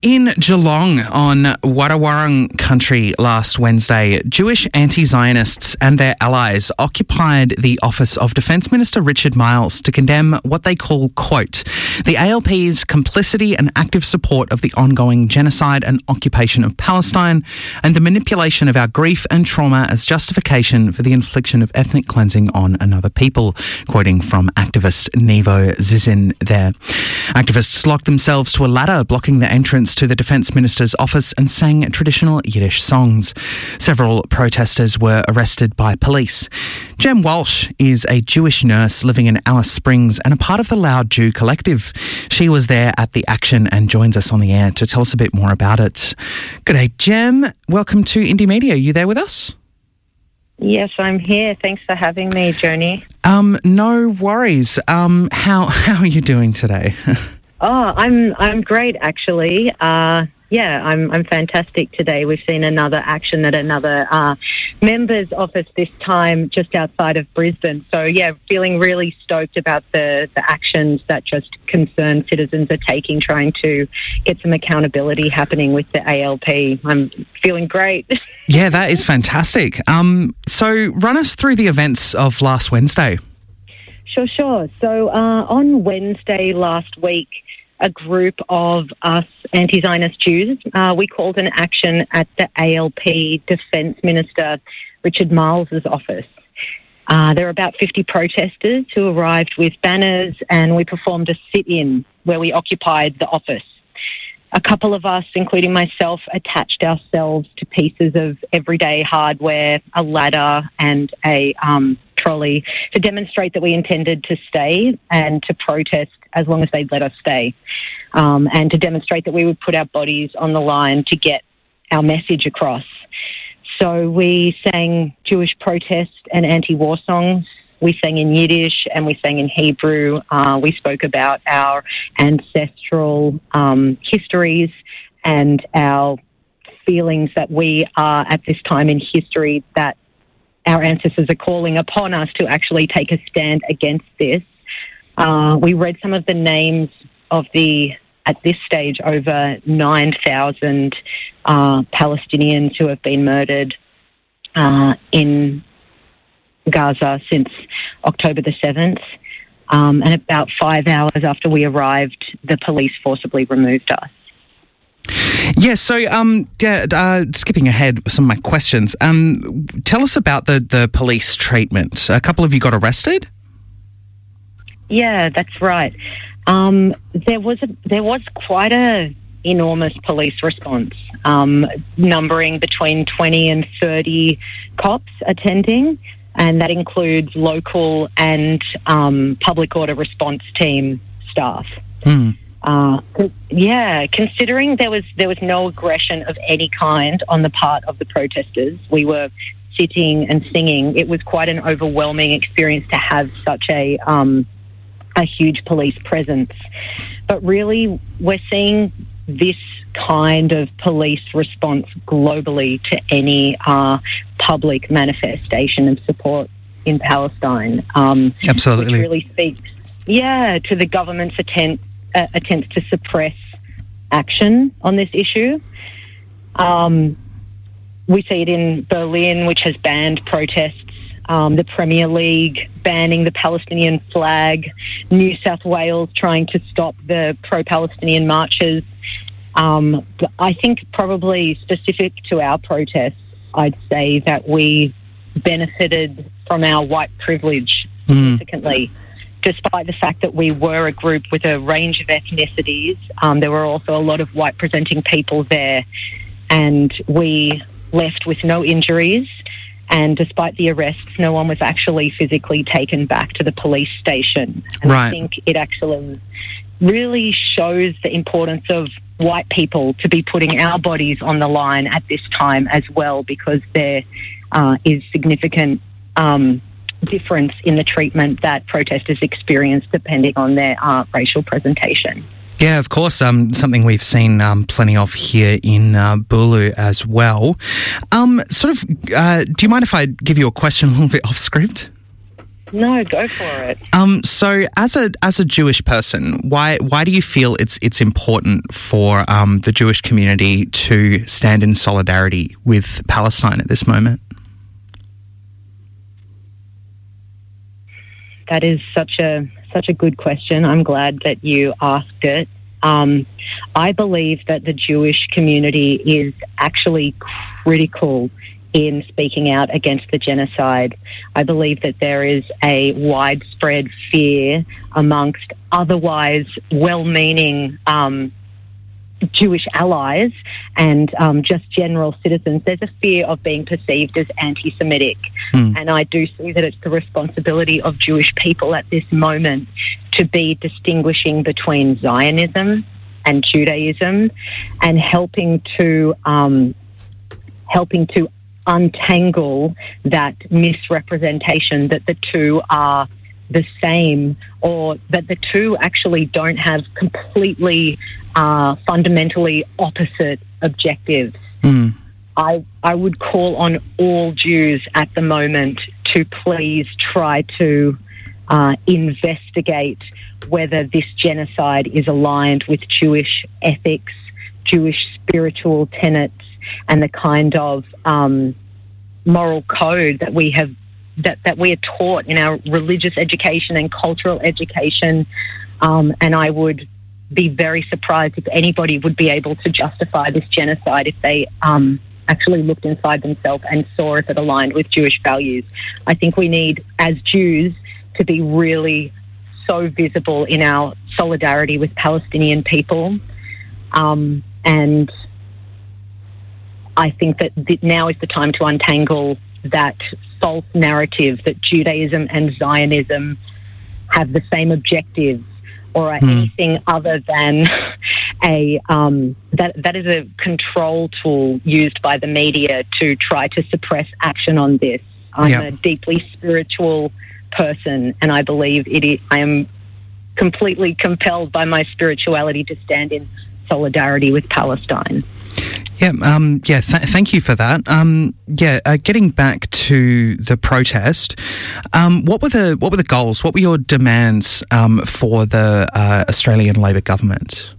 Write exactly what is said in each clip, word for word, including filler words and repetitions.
In Geelong on Wadawurrung country last Wednesday, Jewish anti-Zionists and their allies occupied the office of Defence Minister Richard Marles to condemn what they call, quote, the A L P's complicity and active support of the ongoing genocide and occupation of Palestine and the manipulation of our grief and trauma as justification for the infliction of ethnic cleansing on another people, quoting from activist Nevo Zizin there. Activists locked themselves to a ladder blocking the entrance to the Defence Minister's office and sang traditional Yiddish songs. Several protesters were arrested by police. Jem Walsh is a Jewish nurse living in Alice Springs and a part of the Loud Jew Collective. She was there at the action and joins us on the air to tell us a bit more about it. G'day, Jem. Welcome to Indie Media. Are you there with us? Yes, I'm here. Thanks for having me, Joni. Um, no worries. Um, how how are you doing today? Oh, I'm I'm great, actually. Uh, yeah, I'm I'm fantastic today. We've seen another action at another uh, member's office this time just outside of Brisbane. So, yeah, feeling really stoked about the, the actions that just concerned citizens are taking, trying to get some accountability happening with the A L P. I'm feeling great. Yeah, that is fantastic. Um, so run us through the events of last Wednesday. Sure, sure. So uh, on Wednesday last week, a group of us anti-Zionist Jews, uh, we called an action at the A L P Defence Minister Richard Marles' office. Uh, there were about fifty protesters who arrived with banners, and we performed a sit-in where we occupied the office. A couple of us, including myself, attached ourselves to pieces of everyday hardware, a ladder and a um, trolley to demonstrate that we intended to stay and to protest as long as they'd let us stay, um, and to demonstrate that we would put our bodies on the line to get our message across. So we sang Jewish protest and anti-war songs. We sang in Yiddish and we sang in Hebrew. Uh, we spoke about our ancestral um, histories and our feelings that we are at this time in history, that our ancestors are calling upon us to actually take a stand against this. Uh, we read some of the names of the, at this stage, over nine thousand uh, Palestinians who have been murdered uh, in Gaza since October the seventh. Um, and about five hours after we arrived, the police forcibly removed us. Yeah, so um, yeah, uh, skipping ahead with some of my questions, um, tell us about the, the police treatment. A couple of you got arrested? Yeah, that's right. Um, there was a, there was quite a enormous police response, um, numbering between twenty and thirty cops attending, and that includes local and um, public order response team staff. Mm. Uh, yeah, considering there was there was no aggression of any kind on the part of the protesters, we were sitting and singing. It was quite an overwhelming experience to have such a um, a huge police presence. But really, we're seeing this kind of police response globally to any uh, public manifestation of support in Palestine. Um, Absolutely. Which really speaks, yeah, to the government's attempt, uh, attempts to suppress action on this issue. Um, we see it in Berlin, which has banned protests, um, the Premier League banning the Palestinian flag, New South Wales trying to stop the pro-Palestinian marches. Um, but I think probably specific to our protests, I'd say that we benefited from our white privilege significantly. Mm. Despite the fact that we were a group with a range of ethnicities, um, there were also a lot of white-presenting people there, and we left with no injuries. And despite the arrests, no one was actually physically taken back to the police station. And right. I think it actually really shows the importance of white people to be putting our bodies on the line at this time as well, because there uh, is significant um, difference in the treatment that protesters experience depending on their uh, racial presentation. Yeah, of course, um, something we've seen um, plenty of here in uh, Bulu as well. Um, sort of, uh, do you mind if I give you a question a little bit off script? No, go for it. Um, so, as a as a Jewish person, why why do you feel it's it's important for um, the Jewish community to stand in solidarity with Palestine at this moment? That is such a such a good question. I'm glad that you asked it. Um, I believe that the Jewish community is actually critical in speaking out against the genocide. I believe that there is a widespread fear amongst otherwise well-meaning um, Jewish allies and um, just general citizens. There's a fear of being perceived as anti-Semitic. Mm. And I do see that it's the responsibility of Jewish people at this moment to be distinguishing between Zionism and Judaism and helping to um, helping to untangle that misrepresentation that the two are the same, or that the two actually don't have completely uh, fundamentally opposite objectives. Mm. I I would call on all Jews at the moment to please try to uh, investigate whether this genocide is aligned with Jewish ethics, Jewish spiritual tenets, and the kind of um, moral code that we have that, that we are taught in our religious education and cultural education. Um, and I would be very surprised if anybody would be able to justify this genocide if they um, actually looked inside themselves and saw if it aligned with Jewish values. I think we need, as Jews, to be really so visible in our solidarity with Palestinian people. Um, and I think that th- now is the time to untangle that false narrative that Judaism and Zionism have the same objectives or are mm. anything other than a um, that that is a control tool used by the media to try to suppress action on this. I'm yep. a deeply spiritual person, and I believe it is, I am completely compelled by my spirituality to stand in solidarity with Palestine. Yeah, um, yeah. Th- thank you for that. Um, yeah, uh, getting back to the protest, um, what were the what were the goals? What were your demands um, for the uh, Australian Labor government?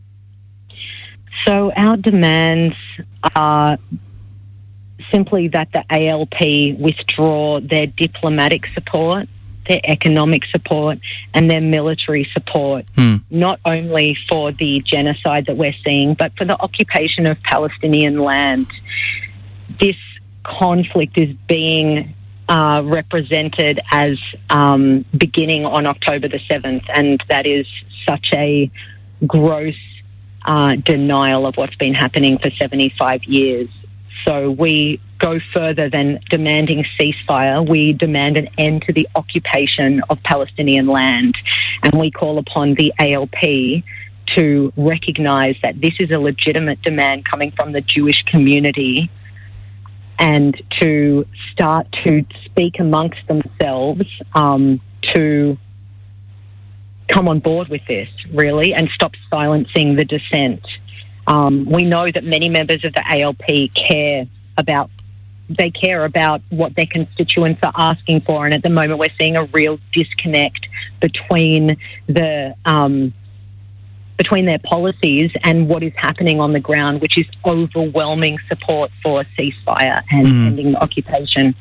So our demands are simply that the A L P withdraw their diplomatic support, their economic support, and their military support, hmm. not only for the genocide that we're seeing, but for the occupation of Palestinian land. This conflict is being uh, represented as um, beginning on October the seventh, and that is such a gross uh, denial of what's been happening for seventy-five years. So we go further than demanding ceasefire. We demand an end to the occupation of Palestinian land. And we call upon the A L P to recognise that this is a legitimate demand coming from the Jewish community and to start to speak amongst themselves um, to come on board with this, really, and stop silencing the dissent. Um, we know that many members of the A L P care about they care about what their constituents are asking for, and at the moment we're seeing a real disconnect between the um, between their policies and what is happening on the ground, which is overwhelming support for a ceasefire and mm. ending the occupation.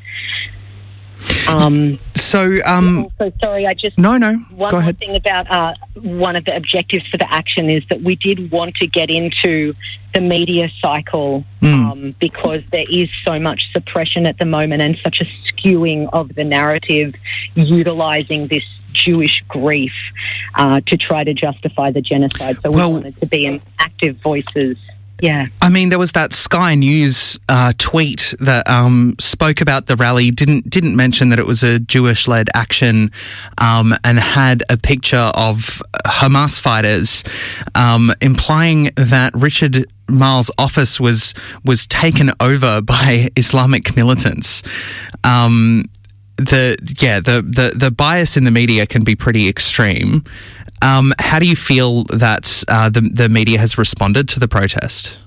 Um, so, um, also, sorry, I just no, no. One Go more ahead. thing about uh, one of the objectives for the action is that we did want to get into the media cycle mm. um, because there is so much suppression at the moment and such a skewing of the narrative, utilising this Jewish grief uh, to try to justify the genocide. So we well, wanted to be in active voices. Yeah. I mean, there was that Sky News uh, tweet that um, spoke about the rally, didn't didn't mention that it was a Jewish-led action, um, and had a picture of Hamas fighters, um, implying that Richard Marles' office was was taken over by Islamic militants. Um, the yeah, the, the the bias in the media can be pretty extreme. Um, how do you feel that uh, the the media has responded to the protest?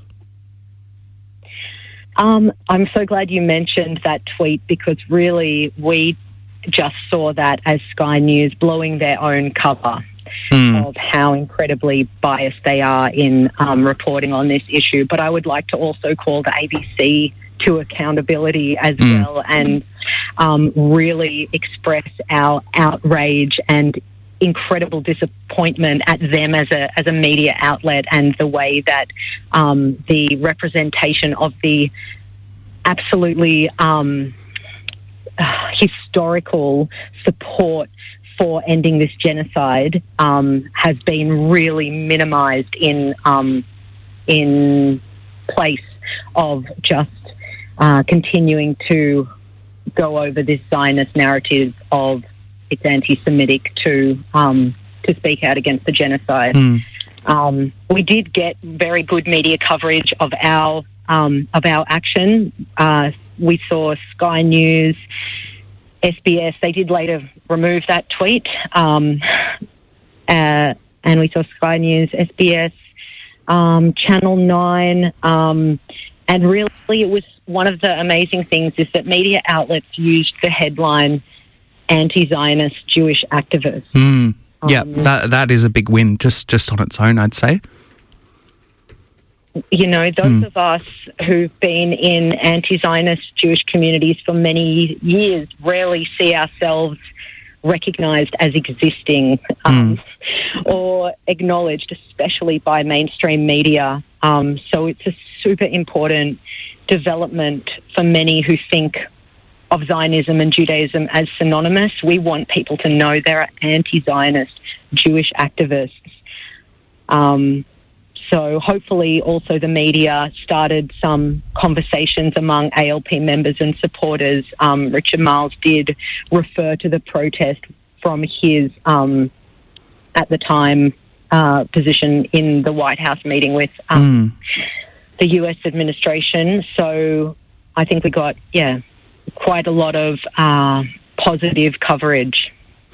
Um, I'm so glad you mentioned that tweet because really we just saw that as Sky News blowing their own cover Mm. of how incredibly biased they are in um, reporting on this issue. But I would like to also call the A B C to accountability as Mm. well, and um, really express our outrage and incredible disappointment at them as a as a media outlet, and the way that um, the representation of the absolutely um, historical support for ending this genocide um, has been really minimised in um, in place of just uh, continuing to go over this Zionist narrative of it's anti-Semitic to um, to speak out against the genocide. Mm. Um, we did get very good media coverage of our um, of our action. Uh, we saw Sky News, S B S. They did later remove that tweet, um, uh, and we saw Sky News, S B S, um, Channel Nine, um, and really, it was one of the amazing things is that media outlets used the headline "Anti-Zionist Jewish Activists." Mm. Yeah, Um, that that is a big win just just on its own, I'd say. You know, those Mm. of us who've been in anti-Zionist Jewish communities for many years rarely see ourselves recognised as existing um, or acknowledged, especially by mainstream media. Um, so it's a super important development for many who think of Zionism and Judaism as synonymous. We want people to know there are anti-Zionist Jewish activists. Um, so hopefully also the media started some conversations among A L P members and supporters. Um, Richard Marles did refer to the protest from his, um, at the time, uh, position in the White House meeting with um, Mm. the U S administration. So I think we got, yeah, quite a lot of uh, positive coverage.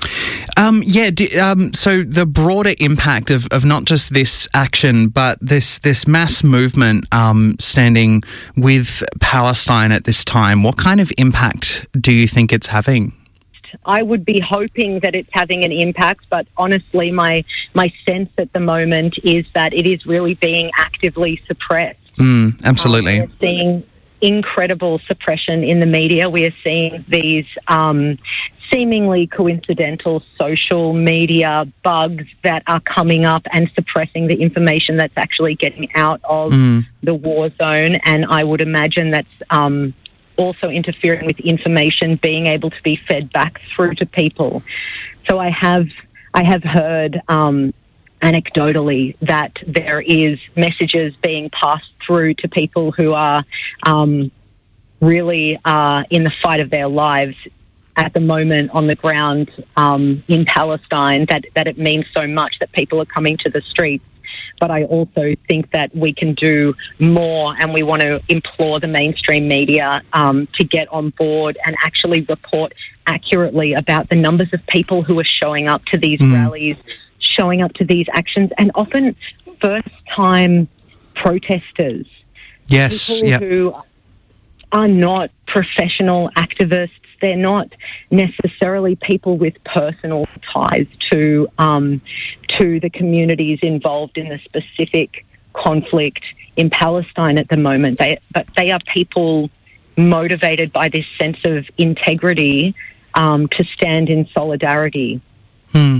Um, yeah, d- um, so the broader impact of, of not just this action, but this this mass movement um, standing with Palestine at this time, what kind of impact do you think it's having? I would be hoping that it's having an impact, but honestly, my my sense at the moment is that it is really being actively suppressed. Mm, absolutely. Um, we're seeing incredible suppression in the media. We are seeing these um, seemingly coincidental social media bugs that are coming up and suppressing the information that's actually getting out of Mm. the war zone. And I would imagine that's um, also interfering with information being able to be fed back through to people. So I have I have heard um, anecdotally that there is messages being passed through to people who are um, really uh, in the fight of their lives at the moment on the ground um, in Palestine, that, that it means so much that people are coming to the streets. But I also think that we can do more, and we want to implore the mainstream media um, to get on board and actually report accurately about the numbers of people who are showing up to these Mm. rallies, showing up to these actions, and often first-time protesters. Yes, People yeah. who are not professional activists. They're not necessarily people with personal ties to um, to the communities involved in the specific conflict in Palestine at the moment. They, but they are people motivated by this sense of integrity um, to stand in solidarity. Hmm.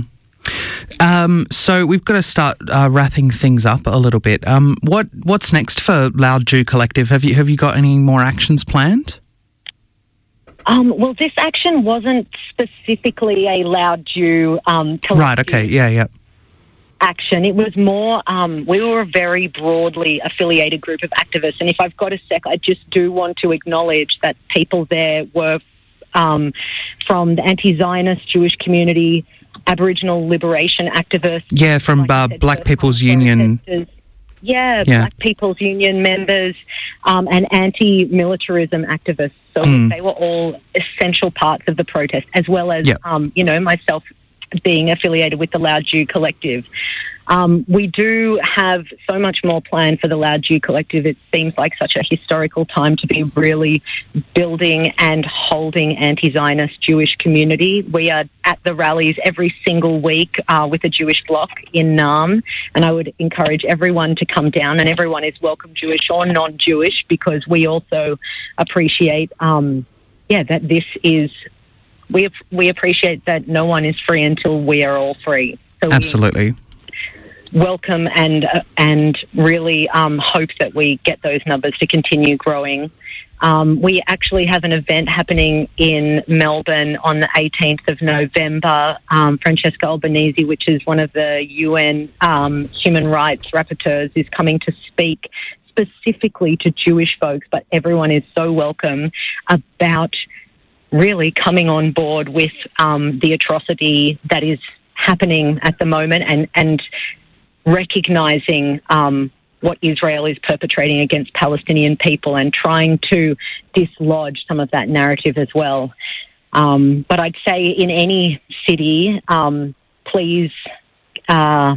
Um, so we've got to start uh, wrapping things up a little bit. Um, what what's next for Loud Jew Collective? Have you have you got any more actions planned? Um, well, this action wasn't specifically a Loud Jew um, collective Right. Okay. Yeah. Yeah. action. It was more, um, we were a very broadly affiliated group of activists. And if I've got a sec, I just do want to acknowledge that people there were um, from the anti-Zionist Jewish community, Aboriginal liberation activists. Yeah. From like I uh, said, Black first-time People's Union. protesters. Yeah, Yeah. Black People's Union members um, and anti-militarism activists. So Mm. they were all essential parts of the protest, as well as, Yep. um, you know, myself being affiliated with the Loud Jew Collective. Um, we do have so much more planned for the Loud Jew Collective. It seems like such a historical time to be really building and holding anti-Zionist Jewish community. We are at the rallies every single week uh, with the Jewish Bloc in Naarm, and I would encourage everyone to come down, and everyone is welcome, Jewish or non-Jewish, because we also appreciate, um, yeah, that this is, we we appreciate that no one is free until we are all free. So Absolutely. Welcome and uh, and really um, hope that we get those numbers to continue growing. Um, we actually have an event happening in Melbourne on the eighteenth of November. Um, Francesca Albanese, which is one of the U N um, human rights rapporteurs, is coming to speak specifically to Jewish folks, but everyone is so welcome, about really coming on board with um, the atrocity that is happening at the moment, and, and recognising um, what Israel is perpetrating against Palestinian people, and trying to dislodge some of that narrative as well. Um, but I'd say in any city, um, please uh,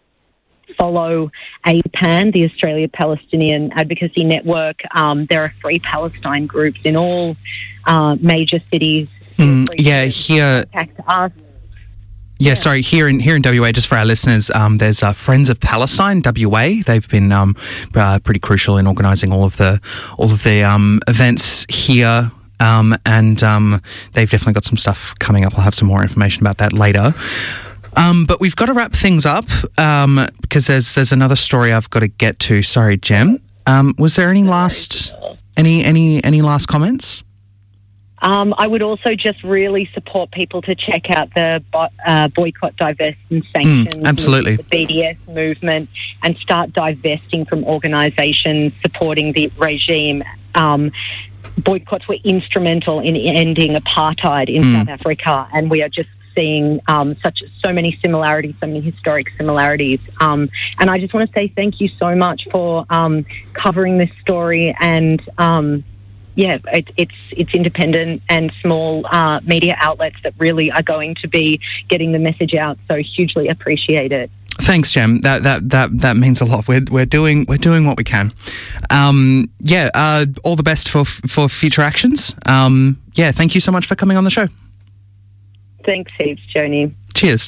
follow A P A N, the Australia Palestinian Advocacy Network. Um, there are free Palestine groups in all uh, major cities. Mm, yeah, here... Contact us. Yeah, sorry, here in here in W A, just for our listeners, um, there's uh, Friends of Palestine, W A. They've been um, uh, pretty crucial in organising all of the all of the um, events here, um, and um, they've definitely got some stuff coming up. I'll have some more information about that later. Um, but we've got to wrap things up um, because there's there's another story I've got to get to. Sorry, Jem. Um, was there any last any any any last comments? Um, I would also just really support people to check out the bo- uh, boycott, divest and sanctions. Mm, absolutely. The B D S movement, and start divesting from organisations supporting the regime. Um, boycotts were instrumental in ending apartheid in mm. South Africa, and we are just seeing um, such so many similarities, so many historic similarities. Um, and I just want to say thank you so much for um, covering this story, and um, yeah, it, it's it's independent and small uh, media outlets that really are going to be getting the message out. So hugely appreciate it. Thanks, Jem. That that that that means a lot. We're we're doing we're doing what we can. Um, yeah. Uh, all the best for for future actions. Um, yeah. Thank you so much for coming on the show. Thanks heaps, Joni. Cheers.